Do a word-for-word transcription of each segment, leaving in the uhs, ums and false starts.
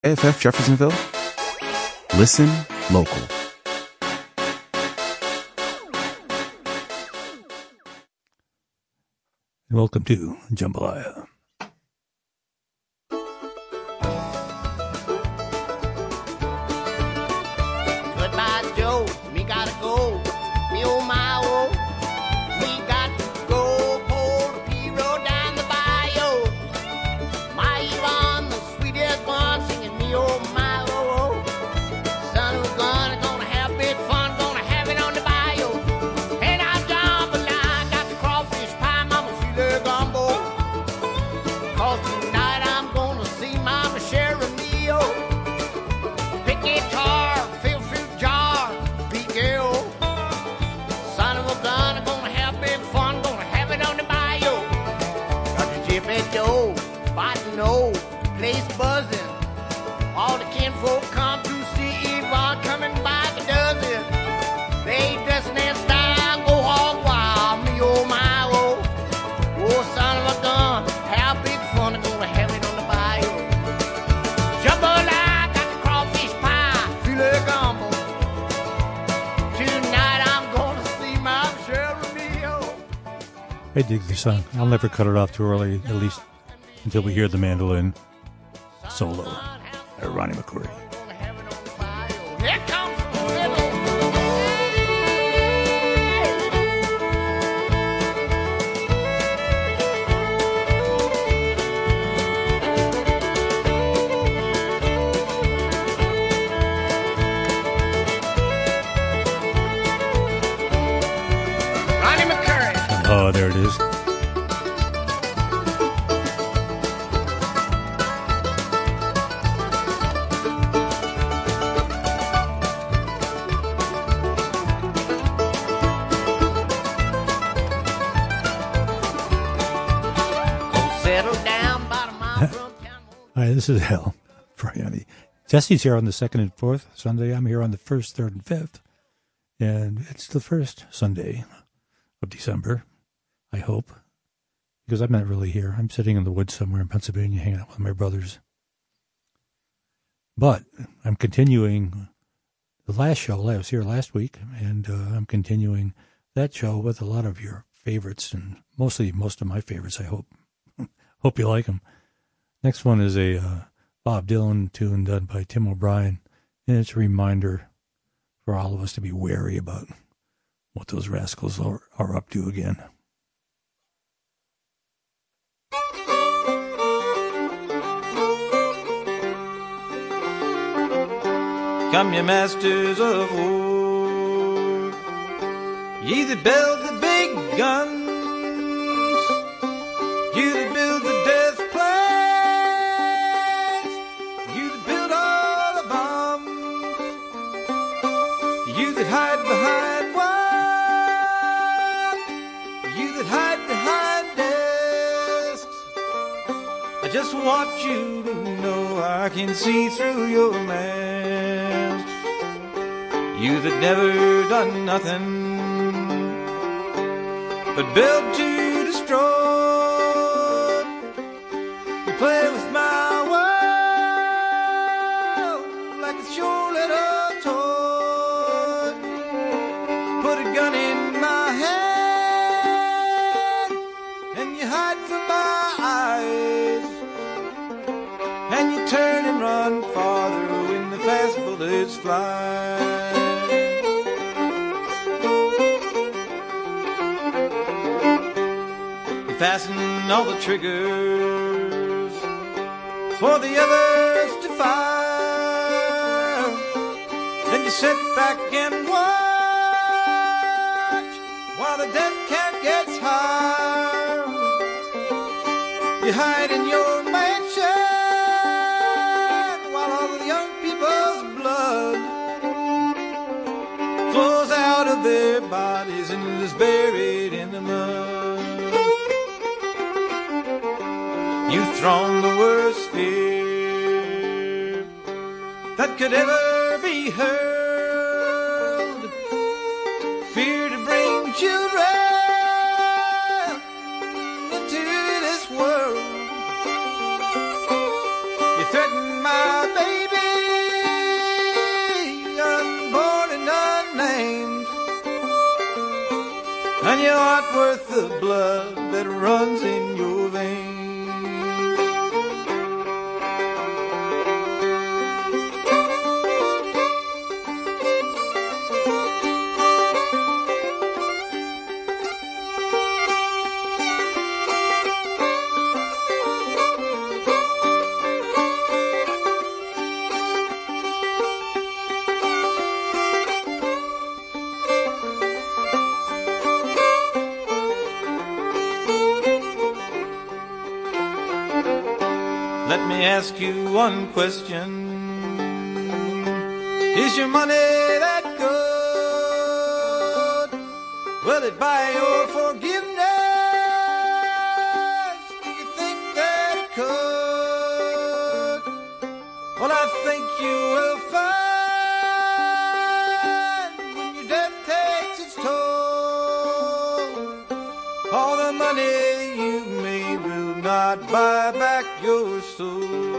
A F F Jeffersonville. Listen local. Welcome to Jambalaya. Goodbye, Joe. Me gotta go. Me oh my oh. Me got to go. Pull the P road down the bayou. My Yvonne, the sweetest one, singing me oh my oh oh. Son of a gun, gonna have big fun, gonna have it on the bayou. And I'm jambalaya, got the crawfish pie, mama feel her gumbo. Cause tonight I'm gonna see Mama Sharon Neo. Pick guitar, fill fruit jar, big girl. Son of a gun, I'm gonna have big fun, gonna have it on the bayou. Got the Jiffy Joe, fighting no, place buzzing. All the kinfolk come to see Yvonne coming by the dozen. They dressing in style, go hog wild, me oh my oh. Oh, son of a gun, how big fun, I'm gonna have it on the bayou. Jambalaya, got the crawfish pie, feel it gumbo. Tonight I'm gonna see my Sharon Neo. I dig this song. I'll never cut it off too early, at least until we hear the mandolin solo by Ronnie McCoury. Gonna have it on the bayou. Here comes the fiddle. Ronnie McCoury. Oh, there it is. Settle down by the mile from town. Hi, this is Hal Friani. Jesse's here on the second and fourth Sunday. I'm here on the first, third, and fifth. And it's the first Sunday of December, I hope, because I'm not really here. I'm sitting in the woods somewhere in Pennsylvania hanging out with my brothers. But I'm continuing the last show. I was here last week, and uh, I'm continuing that show with a lot of your favorites, and mostly most of my favorites, I hope. Hope you like them. Next one is a uh, Bob Dylan tune done by Tim O'Brien, and it's a reminder for all of us to be wary about what those rascals are, are up to again. Come, ye masters of war, ye that build the big guns, you that build the death planes, you that build all the bombs, you that hide behind walls, you that hide behind desks. I just want you to know I can see through your masks. You that never done nothing but build to destroy. You play with my world like it's your little toy. Put a gun in my hand and you hide from my eyes, and you turn and run farther when the fast bullets fly. You fasten all the triggers for the others to fire, then you sit back and watch while the death count gets higher. You hide in your mansion while all the young people's blood flows out of their bodies and is buried in the mud. You've thrown the worst fear that could ever be hurled, fear to bring children into this world. You threaten my baby not worth the blood that runs in your veins. Let me ask you one question. Is your money that good? Will it buy your forgiveness? Do you think that it could? Well, I think you will find when your death takes its toll, all the money you made will not buy back your soul.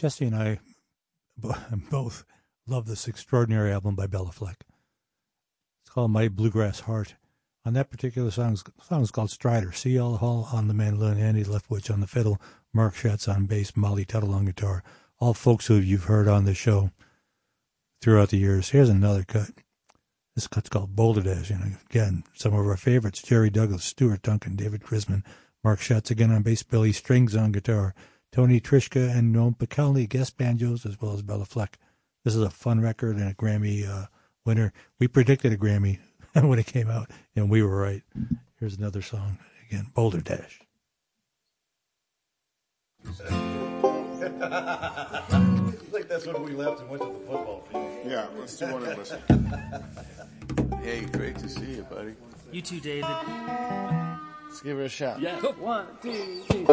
Jesse and I both love this extraordinary album by Bela Fleck. It's called My Bluegrass Heart. On that particular song, the song is called Strider. C L Hall on the mandolin, Andy Leftwich on the fiddle, Mark Schatz on bass, Molly Tuttle on guitar. All folks who you've heard on the show throughout the years. Here's another cut. This cut's called Boulder Dash. And again, some of our favorites, Jerry Douglas, Stuart Duncan, David Grisman, Mark Schatz again on bass, Billy Strings on guitar, Tony Trischka and Noam Pikelny guest banjos, as well as Bela Fleck. This is a fun record and a Grammy uh, winner. We predicted a Grammy when it came out, and we were right. Here's another song, again, Boulder Dash. Like that's when we left and went to the football field. Yeah, let's do one and listen. Hey, great to see you, buddy. You too, David. Let's give her a shot. Yeah. Cool. One, two, three.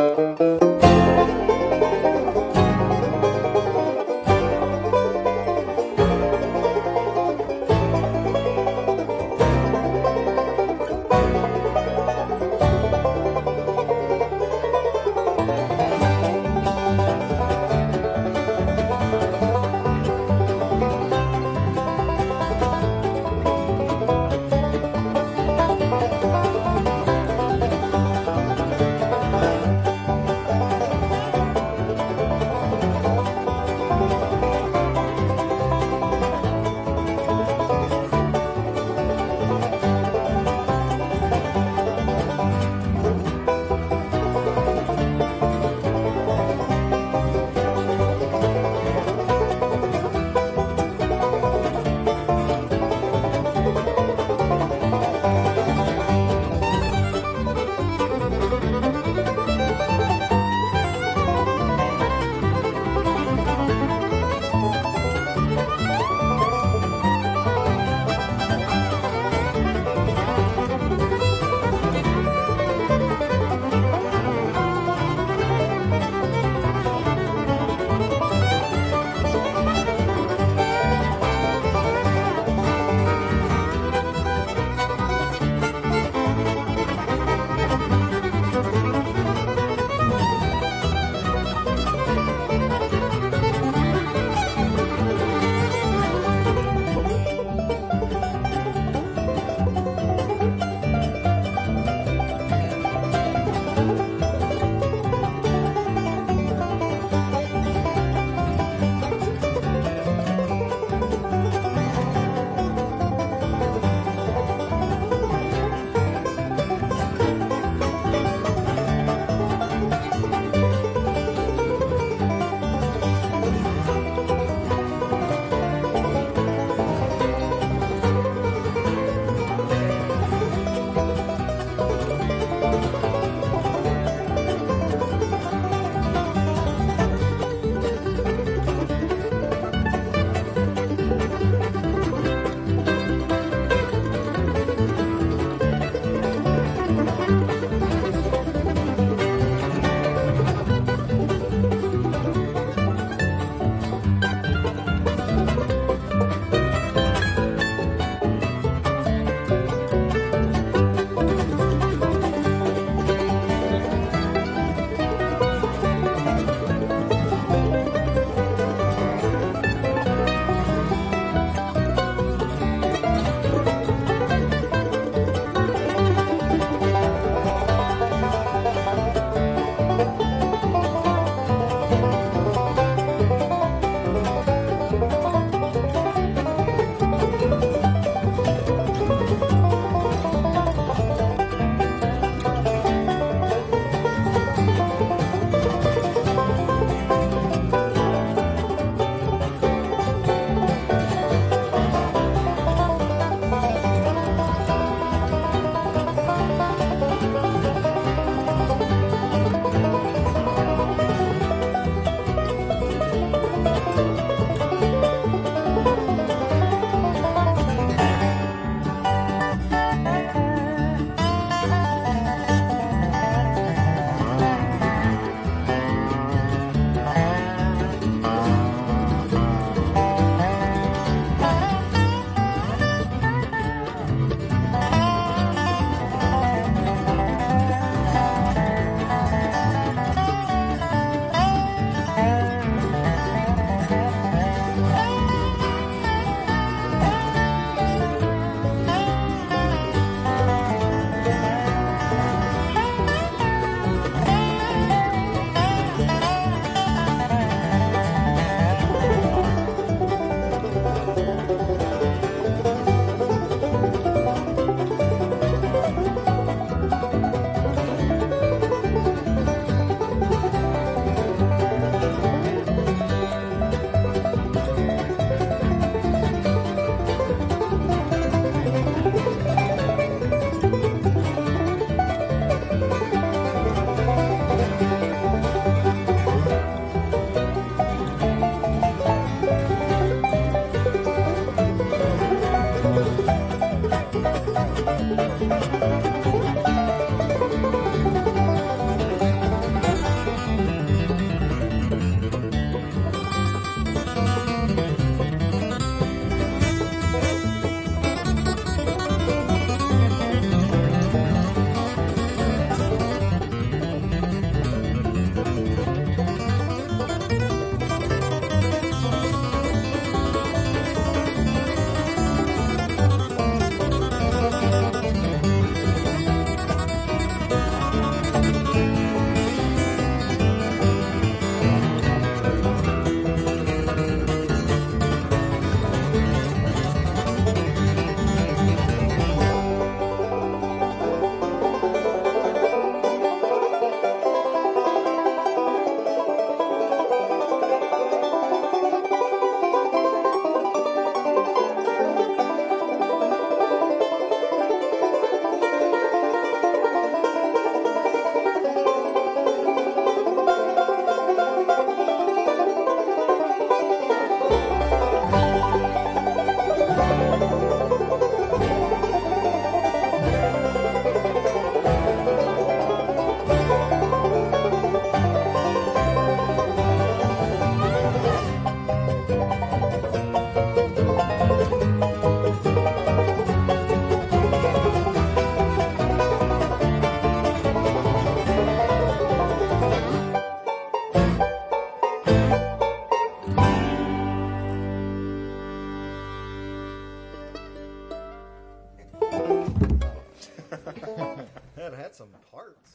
That had some parts.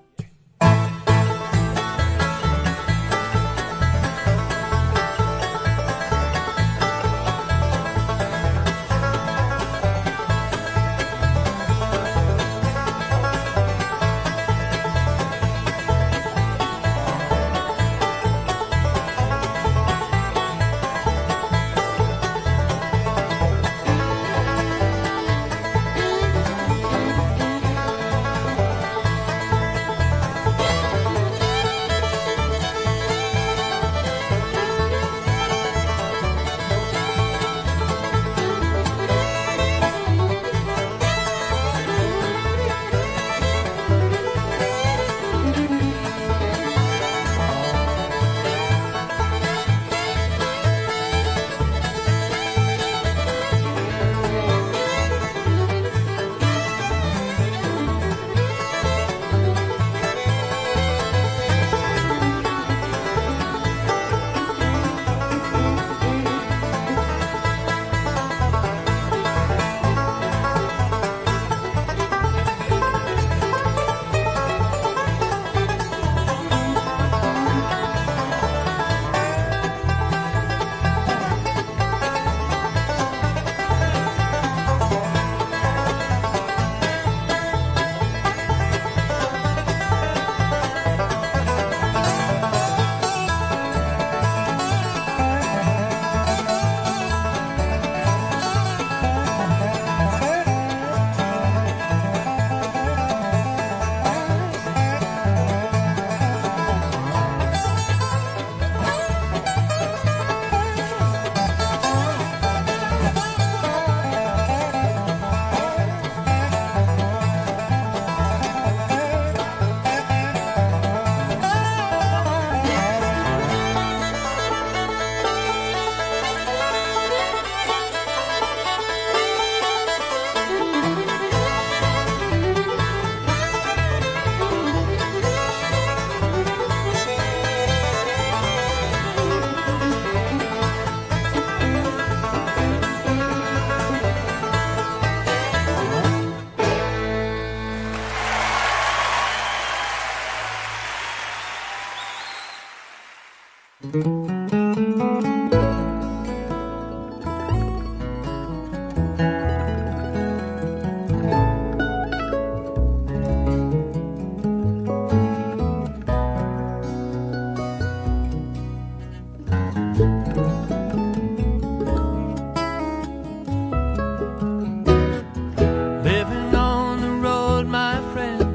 Living on the road, my friend,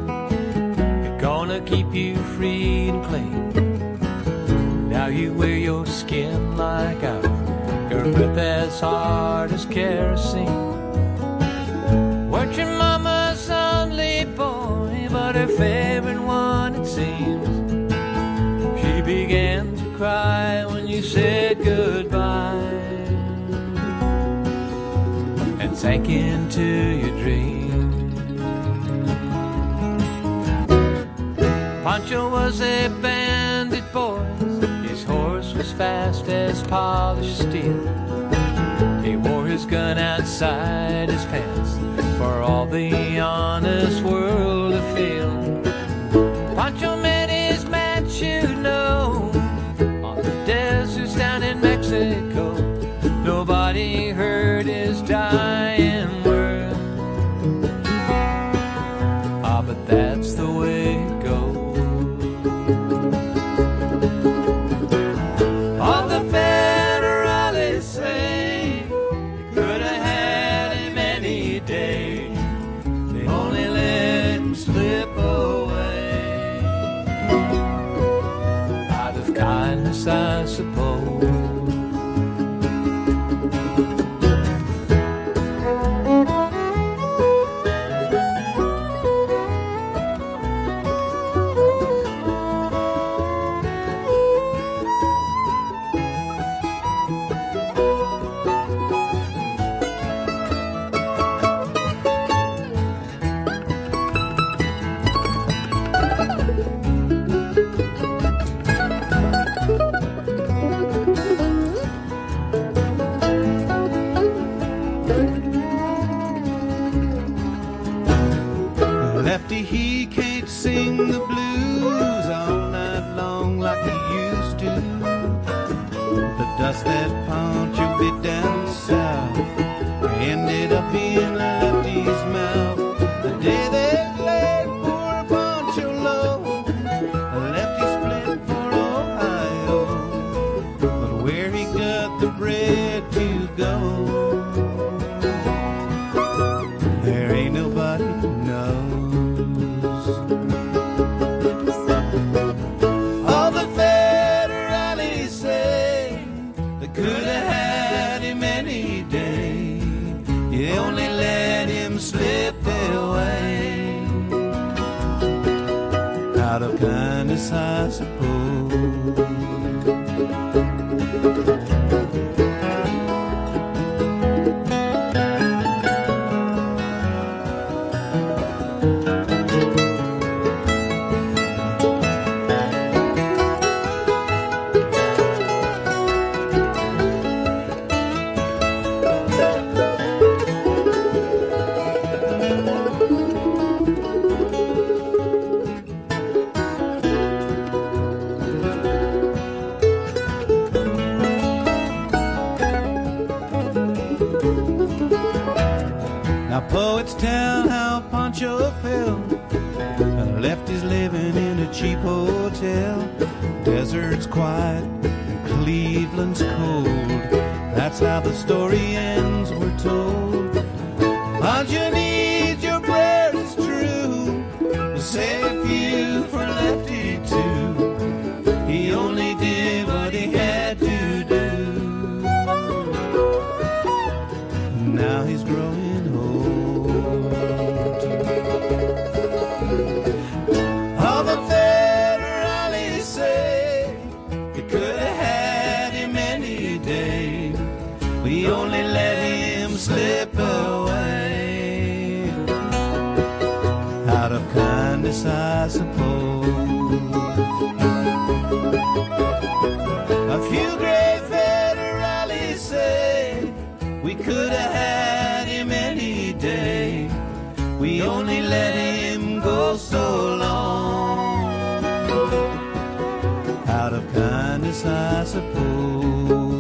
you're gonna keep you free and clean. Now you wear your skin like ours, your breath as hard as kerosene. Weren't your mama's only boy, but her favorite one it seems. She began to cry when you said goodbye and sank into your dream. Pancho was a bandit boy. His horse was fast as polished steel. He wore his gun outside his pants for all the honest world to feel. Pancho met his match, you know, on the deserts down in Mexico. Nobody heard his dying word. Ah, but that's the way it goes. All the federales say they could have had him any day. They only let him slip away out of kindness, I suppose. Lefty, he can't sing the blues all night long like he used to. The dust that Pancho bit down south ended up in Lefty's mouth. The day they laid poor Pancho low, Lefty split for Ohio. But where he got the bread to go, there ain't nobody knows. All the federales say they could have had him any day. You only let him slip away out of kindness, I suppose. Now poets tell how Pancho fell, Lefty's living in a cheap hotel. Desert's quiet and Cleveland's cold. That's how the story ends, we're told. Pancho needs your prayers, it's true. We'll say a few for Lefty too. He only did what he had to do. Now he's growing old. All the federales say you could have had him any day. We only let him slip away out of kindness, I suppose. A few great federales say we could have had him any day. We only let him go so long out of kindness, I suppose.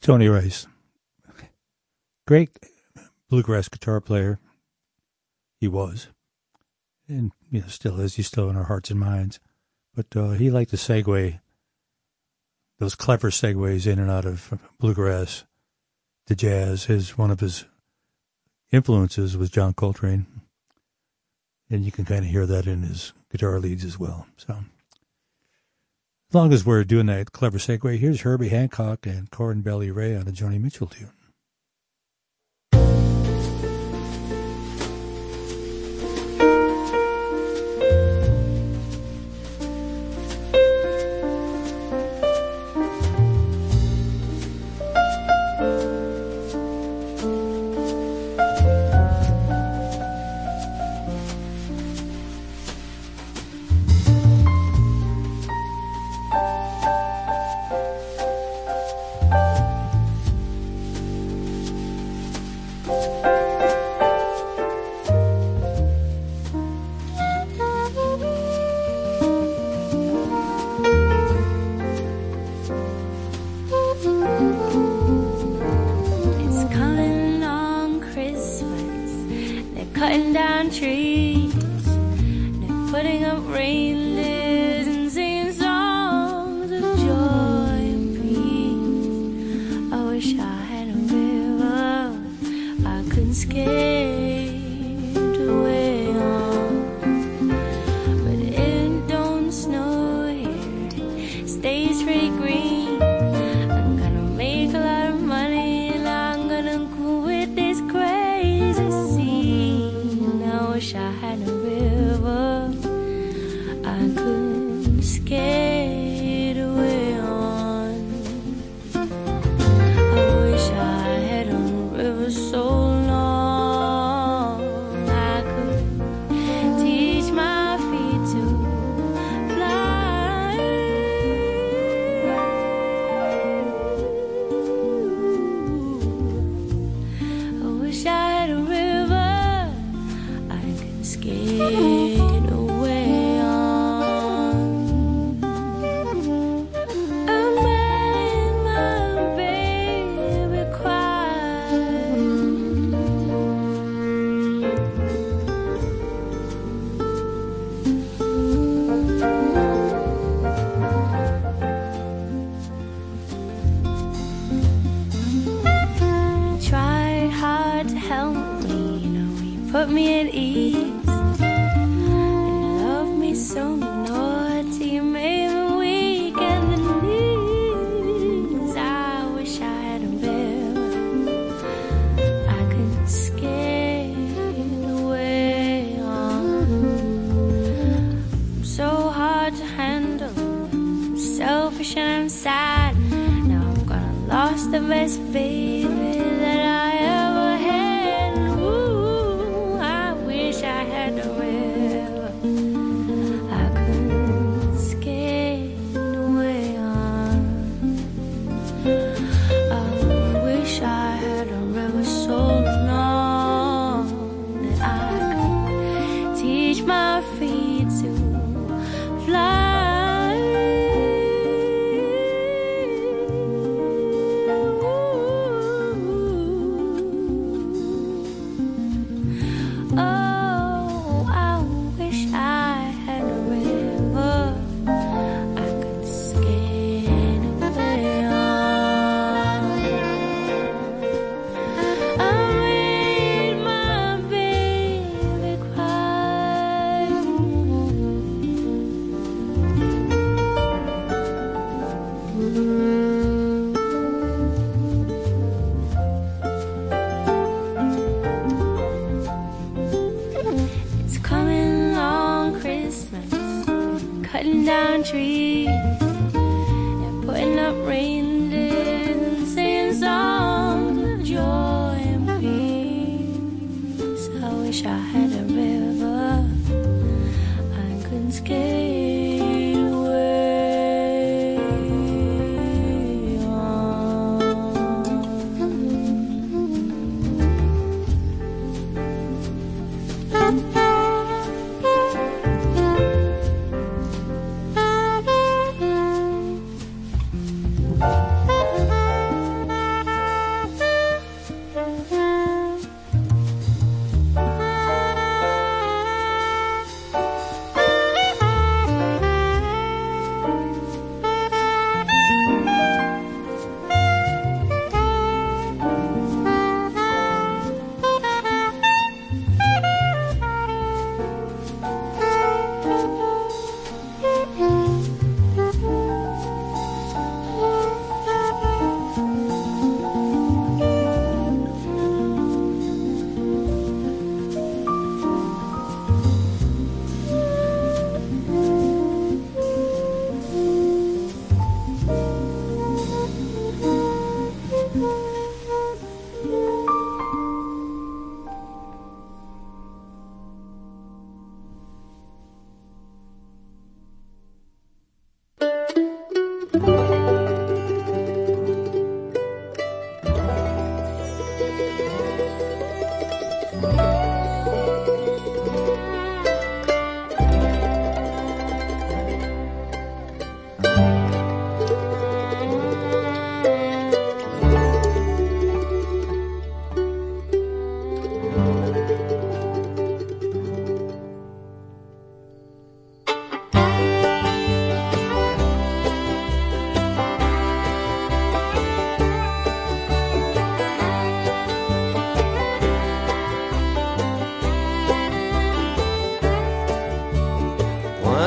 Tony Rice, great bluegrass guitar player. He was, and you know, still is. He's still in our hearts and minds. But uh, he liked to segue, those clever segues in and out of bluegrass to jazz. His one of his influences was John Coltrane, and you can kind of hear that in his guitar leads as well. So, as long as we're doing that clever segue, here's Herbie Hancock and Cornbelly Ray on a Joni Mitchell tune.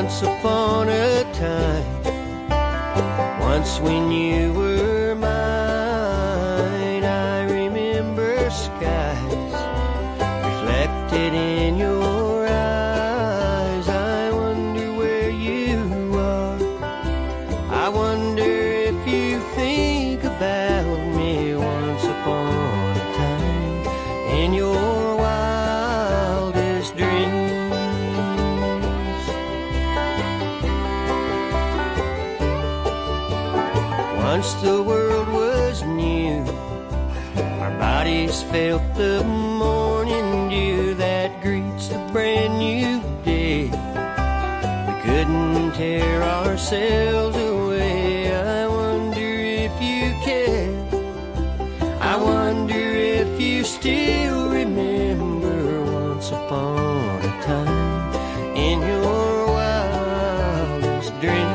once upon a time, once when you were mine. I remember skies reflected in your eyes. I wonder where you are. I wonder if you think about me once upon a time in your wildest dreams. Once the world was new, our bodies felt the morning dew that greets the brand new day. We couldn't tear ourselves away. I wonder if you care. I wonder if you still remember once upon a time in your wildest dreams.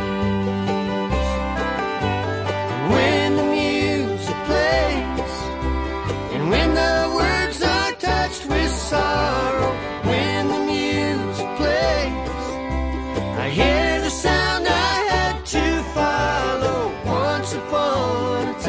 When the music plays, and when the words are touched with sorrow, when the music plays, I hear the sound I had to follow once upon a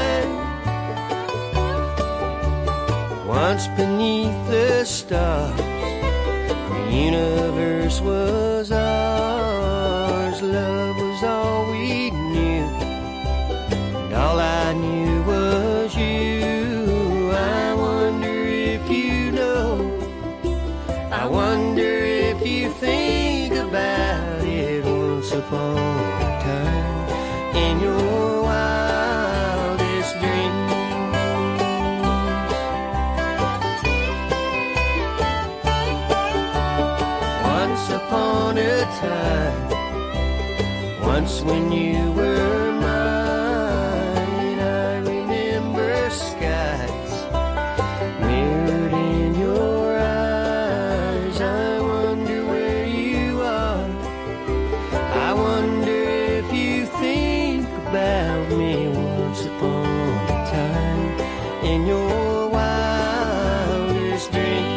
time. Once beneath the stars, the universe was ours. Love was all we knew, and all I knew was you. I wonder if you know, I wonder if you think about it once upon a time in your wildest dreams. Once upon a time, once when you were mine, I remember skies mirrored in your eyes. I wonder where you are. I wonder if you think about me once upon a time in your wildest dreams.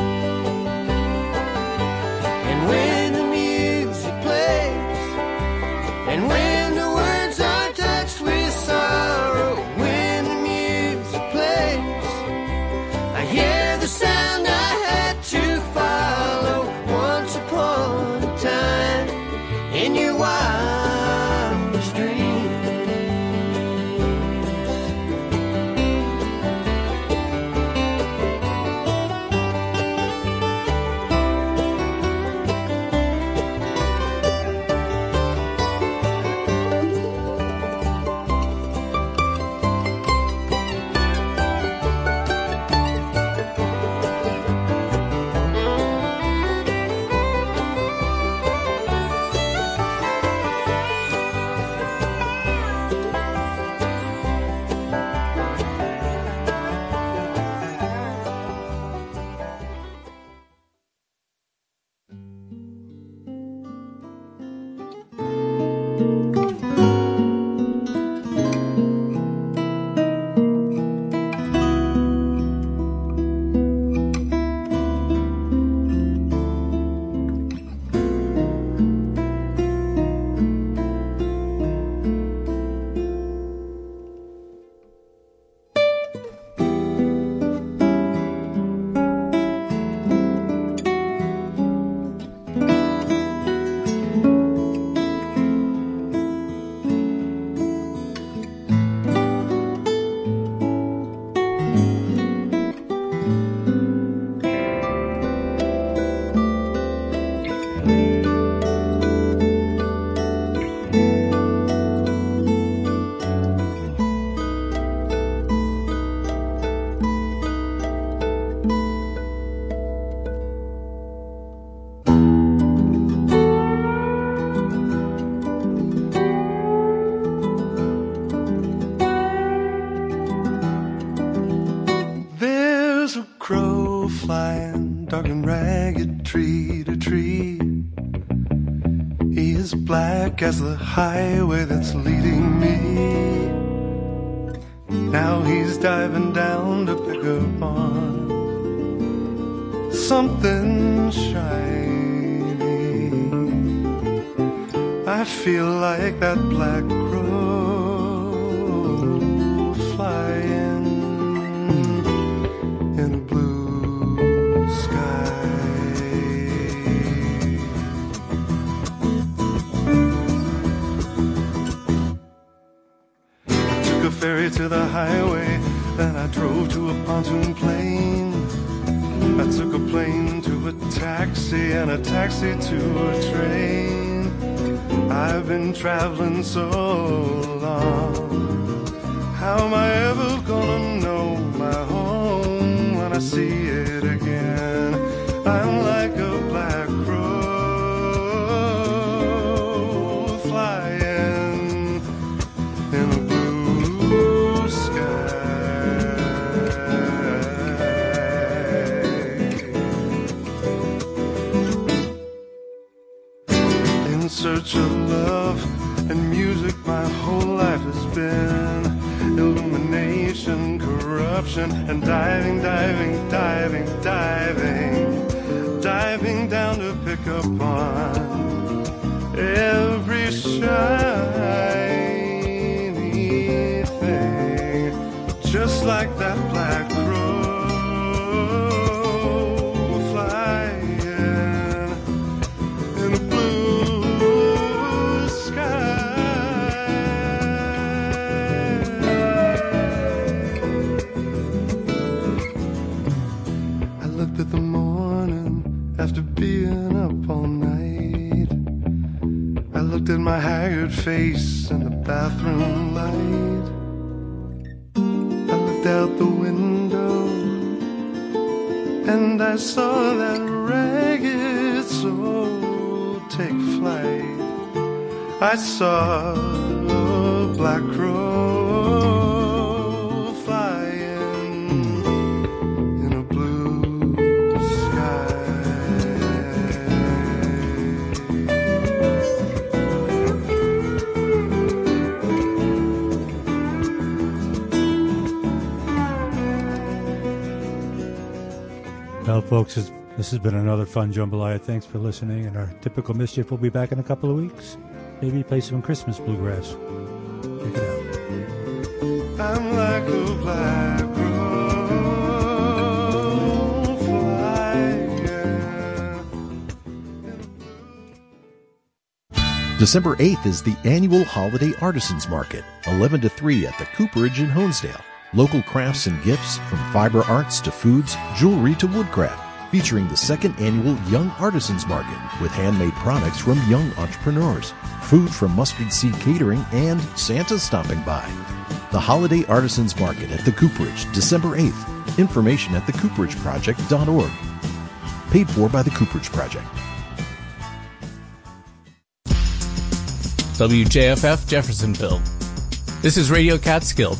And when the music plays, and when the words are touched with sorrow, when the music plays, I hear the sound I had to follow once upon a time in your wildest dreams. dark and ragged tree to tree. He is black as the highway that's leading me. Now he's diving down to pick up on something shiny. I feel like that black crow flying in a blue sky. I took a ferry to the highway, then I drove to a pontoon plane. I took a plane to a taxi and a taxi to a train. I've been traveling so long, how am I ever gonna know my home when I see it again? I'm like a black crow flying in a blue sky, in search of love and music. My whole life has been illumination, corruption, and diving, diving, diving, diving, diving down to pick up on every shiny thing, just like that black crow flying in a blue sky. I looked at the morning after being up all night. I looked at my haggard face in the bathroom light. I looked out the window and I saw that ragged soul take flight. I saw a black crow flying in a blue sky. Well, folks, this has been another fun jambalaya. Thanks for listening. And our typical mischief will be back in a couple of weeks. Maybe play some Christmas bluegrass. Check it out. I'm like a black crow flying. December eighth is the annual Holiday Artisans Market, eleven to three at the Cooperage in Honesdale. Local crafts and gifts from fiber arts to foods, jewelry to woodcraft, featuring the second annual Young Artisans Market with handmade products from young entrepreneurs, food from Mustard Seed Catering, and Santa stopping by. The Holiday Artisans Market at the Cooperage, December eighth. Information at the cooperage project dot org. Paid for by the Cooperage Project. W J F F Jeffersonville. This is Radio Catskill.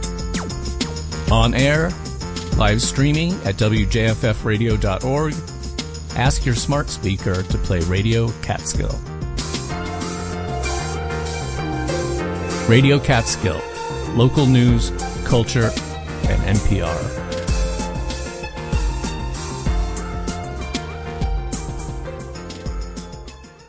On air, live streaming at W J F F radio dot org. Ask your smart speaker to play Radio Catskill. Radio Catskill. Local news, culture, and N P R.